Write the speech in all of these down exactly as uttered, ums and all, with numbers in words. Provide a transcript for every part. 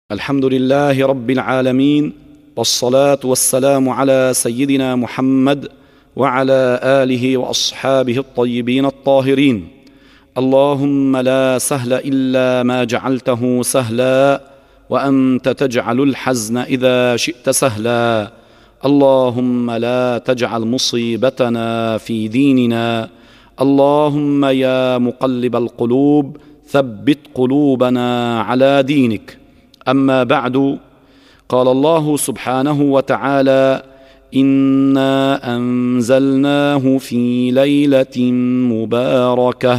الحمد لله رب العالمين، والصلاة والسلام على سيدنا محمد وعلى آله وأصحابه الطيبين الطاهرين. اللهم لا سهل إلا ما جعلته سهلا، وأنت تجعل الحزن إذا شئت سهلا. اللهم لا تجعل مصيبتنا في ديننا. اللهم يا مقلب القلوب ثبت قلوبنا على دينك. أما بعد، قال الله سبحانه وتعالى: إنا أنزلناه في ليلة مباركة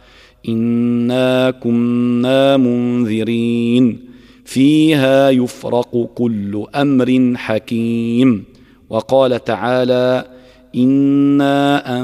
إنا كنا منذرين فيها يفرق كل أمر حكيم. وقال تعالى: إنا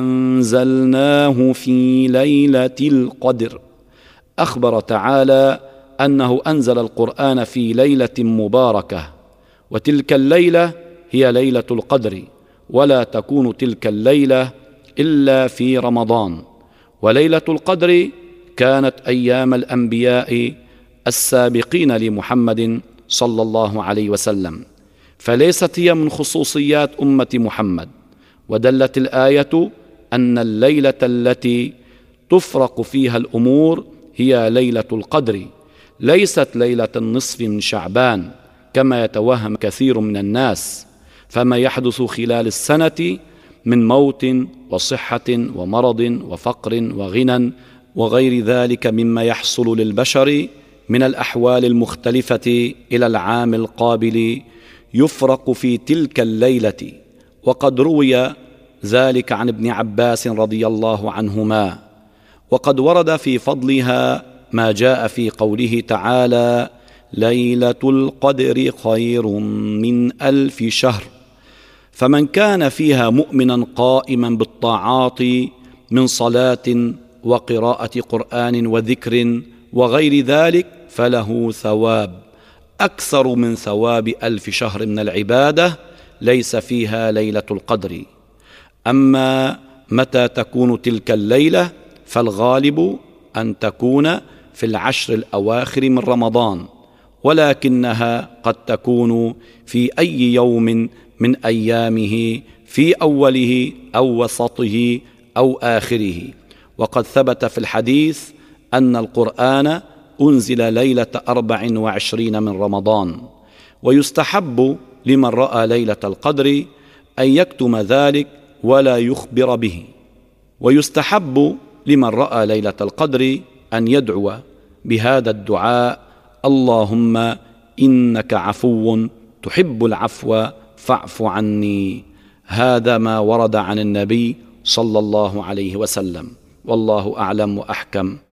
أنزلناه في ليلة القدر. أخبر تعالى أنه أنزل القرآن في ليلة مباركة، وتلك الليلة هي ليلة القدر، ولا تكون تلك الليلة إلا في رمضان. وليلة القدر كانت أيام الأنبياء السابقين لمحمد صلى الله عليه وسلم، فليست هي من خصوصيات أمة محمد. ودلت الآية أن الليلة التي تفرق فيها الأمور هي ليلة القدر، ليست ليلة النصف من شعبان كما يتوهم كثير من الناس. فما يحدث خلال السنة من موت وصحة ومرض وفقر وغنى وغير ذلك مما يحصل للبشر من الأحوال المختلفة إلى العام القابل يفرق في تلك الليلة. وقد روي ذلك عن ابن عباس رضي الله عنهما. وقد ورد في فضلها ما جاء في قوله تعالى: ليلة القدر خير من ألف شهر. فمن كان فيها مؤمنا قائما بالطاعات من صلاة وقراءة قرآن وذكر وغير ذلك فله ثواب أكثر من ثواب ألف شهر من العبادة ليس فيها ليلة القدر. أما متى تكون تلك الليلة فالغالب أن تكون في العشر الأواخر من رمضان، ولكنها قد تكون في أي يوم من أيامه، في أوله أو وسطه أو آخره. وقد ثبت في الحديث أن القرآن أنزل ليلة أربع وعشرين من رمضان. ويستحب لمن رأى ليلة القدر أن يكتم ذلك ولا يخبر به. ويستحب لمن رأى ليلة القدر أن يدعو بهذا الدعاء: اللهم إنك عفو تحب العفو فاعف عني. هذا ما ورد عن النبي صلى الله عليه وسلم، والله أعلم وأحكم.